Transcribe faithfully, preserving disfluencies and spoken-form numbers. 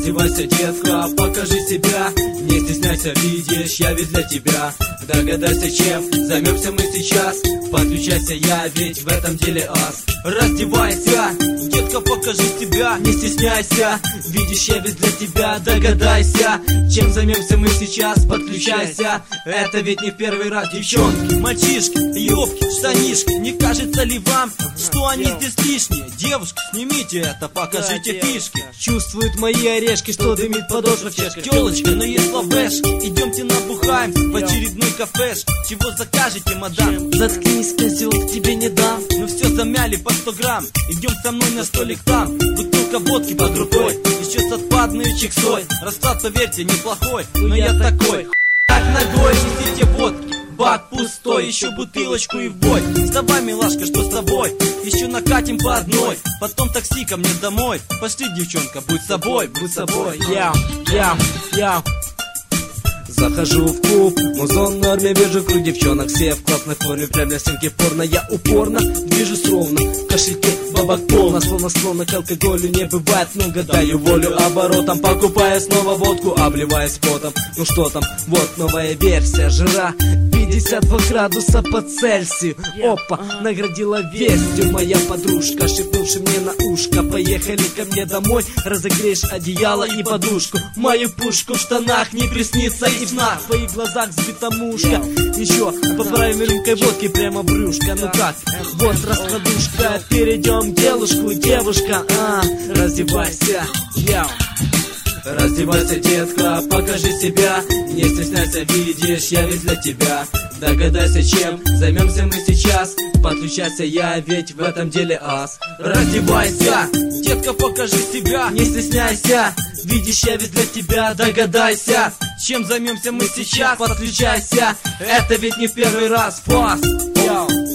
Раздевайся, детка, покажи себя. Не стесняйся, видишь, я ведь для тебя. Догадайся, чем займемся мы сейчас. Подключайся, я ведь в этом деле ас. Раздевайся, детка, покажи себя. Не стесняйся, видишь, я ведь для тебя. Догадайся, чем займемся мы сейчас. Подключайся, это ведь не в первый раз. Девчонки, мальчишки, юбки, штанишки, не кажется ли вам, что они здесь лишние? Девушки, снимите это, покажите фишки. Чувствуют мои орешки, что дымит подошва в чешках. Телочка, ну есть лавэш, идемте набухаем в очередной кафеш. Чего закажете, мадам? Заткнись, козел, тебе не дам. Ну все замяли по сто грамм. Идем со мной на столик там. Бутылка водки под рукой, еще с отпадной чексой. Расклад, поверьте, неплохой, но я такой. Так ногой, несите водки. Бак пустой, еще бутылочку и в бой. Вставай, милашка, что с тобой? Еще накатим по одной. Потом такси ко мне домой. Пошли, девчонка, будь собой, будь собой. Яу, яу, яу. Захожу в клуб, музон в норме, вижу круг девчонок. Все в классной форме, прям для стенки порно. Я упорно движусь ровно, в кошельке бабок полно. Словно склонна к алкоголю, не бывает много. Даю волю оборотам, покупая снова водку, обливаясь потом. Ну что там, вот новая версия жира пятьдесят два градуса по Цельсию. Опа, наградила вестью моя подружка, шепнувши мне на ушко: поехали ко мне домой, разогреешь одеяло и подушку. Мою пушку в штанах не приснится и в снах. В твоих глазах сбита мушка. Еще поправим рюмкой водки прямо брюшка. Ну как, вот раскладушка. Перейдем к делушку, девушка, а, раздевайся, яу. Раздевайся, детка, покажи себя. Не стесняйся, видишь, я ведь для тебя. Догадайся, чем займемся мы сейчас. Подключайся, я ведь в этом деле ас. Раздевайся, детка, покажи себя. Не стесняйся, видишь, я ведь для тебя. Догадайся, чем займемся мы сейчас. Подключайся, это ведь не в первый раз. Фас, йоу.